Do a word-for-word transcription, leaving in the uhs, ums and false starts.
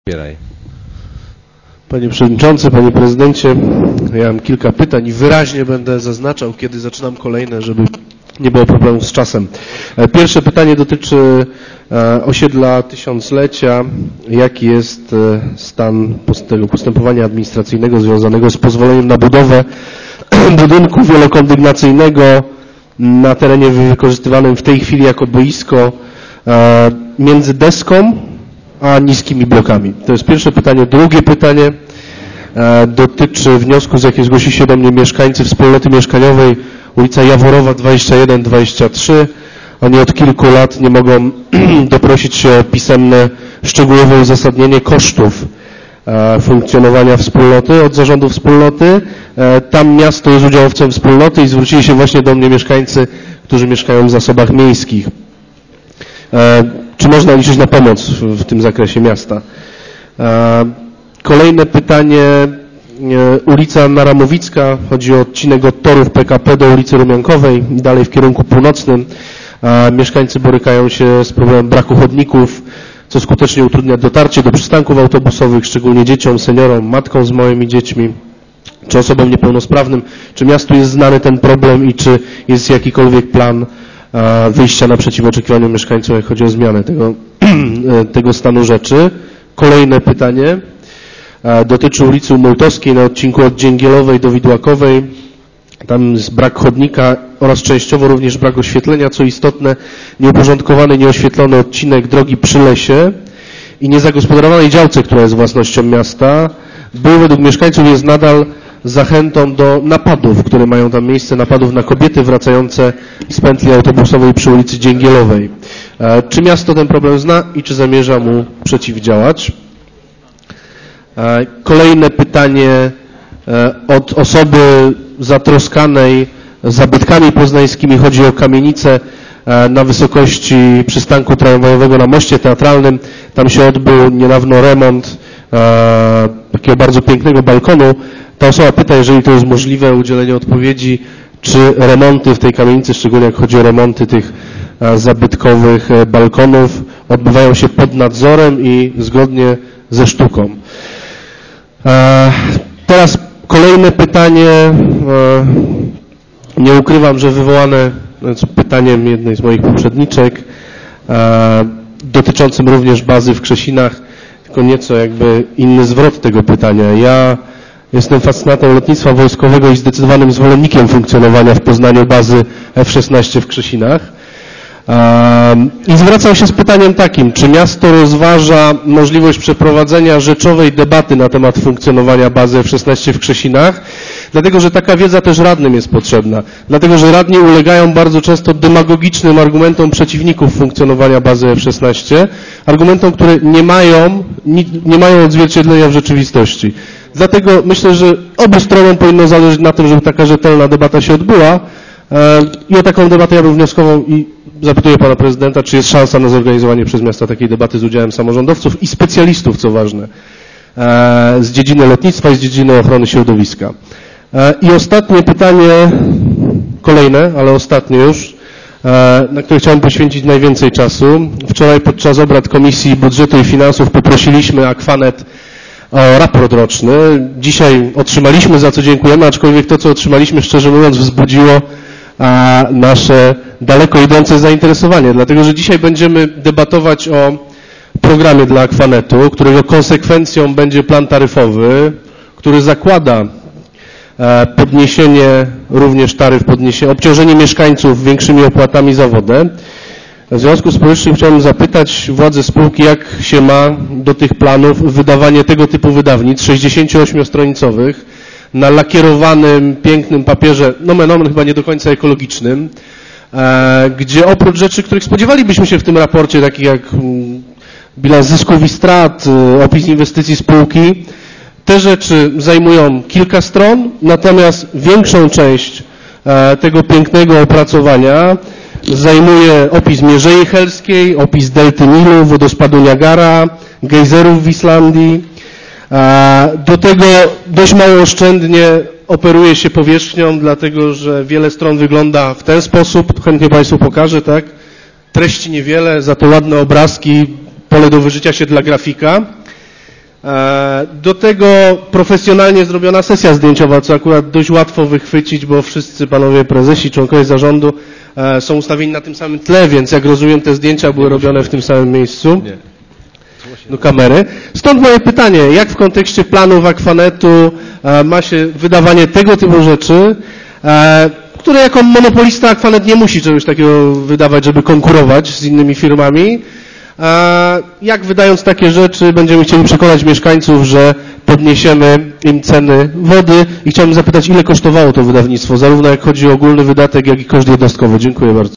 Panie Przewodniczący, Panie Prezydencie, ja mam kilka pytań i wyraźnie będę zaznaczał, kiedy zaczynam kolejne, żeby nie było problemów z czasem. Pierwsze pytanie dotyczy osiedla Tysiąclecia. Jaki jest stan tego postępowania administracyjnego związanego z pozwoleniem na budowę budynku wielokondygnacyjnego na terenie wykorzystywanym w tej chwili jako boisko między deską a niskimi blokami? To jest pierwsze pytanie. Drugie pytanie e, dotyczy wniosku, z jakiego zgłosili się do mnie mieszkańcy wspólnoty mieszkaniowej ulica Jaworowa dwadzieścia jeden dwadzieścia trzy. Oni od kilku lat nie mogą doprosić się o pisemne, szczegółowe uzasadnienie kosztów e, funkcjonowania wspólnoty od zarządu wspólnoty. E, tam miasto jest udziałowcem wspólnoty i zwrócili się właśnie do mnie mieszkańcy, którzy mieszkają w zasobach miejskich. E, Czy można liczyć na pomoc w tym zakresie miasta? Kolejne pytanie. Ulica Naramowicka. Chodzi o odcinek od torów P K P do ulicy Rumiankowej i dalej w kierunku północnym. Mieszkańcy borykają się z problemem braku chodników, co skutecznie utrudnia dotarcie do przystanków autobusowych, szczególnie dzieciom, seniorom, matkom z małymi dziećmi, czy osobom niepełnosprawnym. Czy miastu jest znany ten problem i czy jest jakikolwiek plan wyjścia naprzeciw oczekiwaniom mieszkańców, jak chodzi o zmianę tego, tego stanu rzeczy? Kolejne pytanie dotyczy ulicy Umultowskiej na odcinku od Dzięgielowej do Widłakowej. Tam jest brak chodnika oraz częściowo również brak oświetlenia, co istotne, nieuporządkowany, nieoświetlony odcinek drogi przy lesie i niezagospodarowanej działce, która jest własnością miasta, był według mieszkańców jest nadal zachętą do napadów, które mają tam miejsce, napadów na kobiety wracające z pętli autobusowej przy ulicy Dzięgielowej. Czy miasto ten problem zna i czy zamierza mu przeciwdziałać? Kolejne pytanie od osoby zatroskanej zabytkami poznańskimi. Chodzi o kamienicę na wysokości przystanku tramwajowego na Moście Teatralnym. Tam się odbył niedawno remont takiego bardzo pięknego balkonu. Ta osoba pyta, jeżeli to jest możliwe, udzielenie odpowiedzi, czy remonty w tej kamienicy, szczególnie jak chodzi o remonty tych zabytkowych balkonów, odbywają się pod nadzorem i zgodnie ze sztuką. Teraz kolejne pytanie. Nie ukrywam, że wywołane pytaniem jednej z moich poprzedniczek, dotyczącym również bazy w Krzesinach, tylko nieco jakby inny zwrot tego pytania. Ja jestem fascynatem lotnictwa wojskowego i zdecydowanym zwolennikiem funkcjonowania w Poznaniu bazy F szesnaście w Krzesinach. I zwracam się z pytaniem takim, czy miasto rozważa możliwość przeprowadzenia rzeczowej debaty na temat funkcjonowania bazy F szesnaście w Krzesinach, dlatego że taka wiedza też radnym jest potrzebna, dlatego że radni ulegają bardzo często demagogicznym argumentom przeciwników funkcjonowania bazy F szesnaście, argumentom, które nie mają, nie mają odzwierciedlenia w rzeczywistości. Dlatego myślę, że obu stronom powinno zależeć na tym, żeby taka rzetelna debata się odbyła i o taką debatę ja bym wnioskował i zapytuję Pana Prezydenta, czy jest szansa na zorganizowanie przez miasta takiej debaty z udziałem samorządowców i specjalistów, co ważne, z dziedziny lotnictwa i z dziedziny ochrony środowiska. I ostatnie pytanie, kolejne, ale ostatnie już, na które chciałem poświęcić najwięcej czasu. Wczoraj podczas obrad Komisji Budżetu i Finansów poprosiliśmy Akwanet o raport roczny. Dzisiaj otrzymaliśmy, za co dziękujemy, aczkolwiek to, co otrzymaliśmy, szczerze mówiąc, wzbudziło nasze daleko idące zainteresowanie, dlatego że dzisiaj będziemy debatować o programie dla Akwanetu, którego konsekwencją będzie plan taryfowy, który zakłada podniesienie również taryf, podniesienie, obciążenie mieszkańców większymi opłatami za wodę. W związku z powyższym chciałbym zapytać władze spółki, jak się ma do tych planów wydawanie tego typu wydawnic sześćdziesięcioośmiostronicowych na lakierowanym, pięknym papierze, nomen omen chyba nie do końca ekologicznym, gdzie oprócz rzeczy, których spodziewalibyśmy się w tym raporcie, takich jak bilans zysków i strat, opis inwestycji spółki, te rzeczy zajmują kilka stron, natomiast większą część tego pięknego opracowania zajmuje opis Mierzei Helskiej, opis delty Nilu, wodospadu Niagara, gejzerów w Islandii. Do tego dość mało oszczędnie operuje się powierzchnią, dlatego że wiele stron wygląda w ten sposób, chętnie Państwu pokażę, tak? Treści niewiele, za to ładne obrazki, pole do wyżycia się dla grafika. Do tego profesjonalnie zrobiona sesja zdjęciowa, co akurat dość łatwo wychwycić, bo wszyscy panowie prezesi, członkowie zarządu są ustawieni na tym samym tle, więc jak rozumiem, te zdjęcia były robione w tym samym miejscu do kamery. Stąd moje pytanie, jak w kontekście planów Aquanetu ma się wydawanie tego typu rzeczy, które jako monopolista Aquanet nie musi czegoś takiego wydawać, żeby konkurować z innymi firmami. Jak wydając takie rzeczy będziemy chcieli przekonać mieszkańców, że podniesiemy im ceny wody i chciałbym zapytać, ile kosztowało to wydawnictwo, zarówno jak chodzi o ogólny wydatek, jak i koszt jednostkowy. Dziękuję bardzo.